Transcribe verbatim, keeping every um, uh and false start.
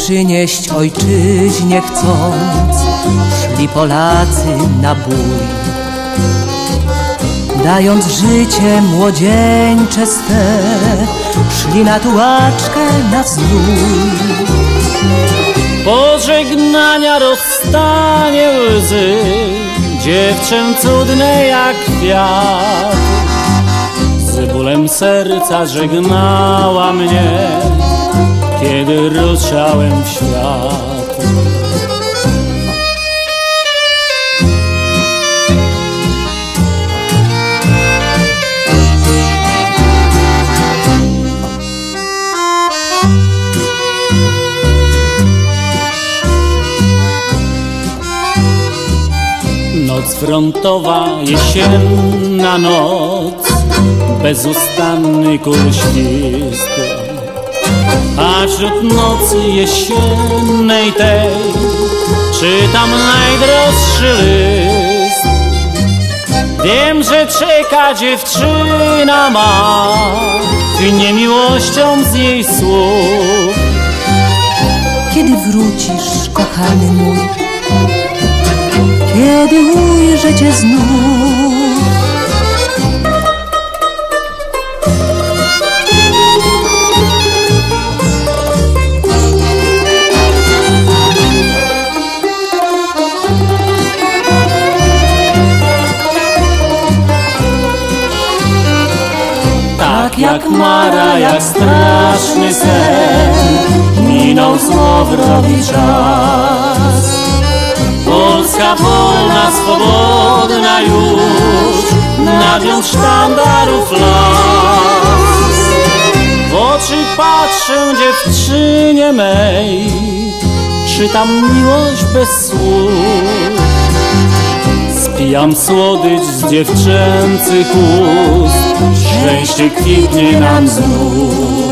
przynieść ojczyźnie chcąc, szli Polacy na bój, dając życie młodzieńcze swe, szli na tułaczkę na znój. Pożegnania, rozstanie, łzy, dziewczę cudne jak kwiat, z bólem serca żegnała mnie, kiedy ruszałem w świat. Noc frontowa, jesienna noc, bezustanny kul świst. A wśród nocy jesiennej tej czytam najdroższy list. Wiem, że czeka dziewczyna ma, tchnie miłością z jej słów. Kiedy wrócisz, kochany mój, kiedy ujrzę cię znów? Tak jak mara, jak straszny sen, minął złowrogi czas. Polska wolna, swobodna już, nawiąz sztandarów las. W oczy patrzę dziewczynie mej, czytam miłość bez słów. Spijam słodycz z dziewczęcych ust, szczęście kwitnie nam znów.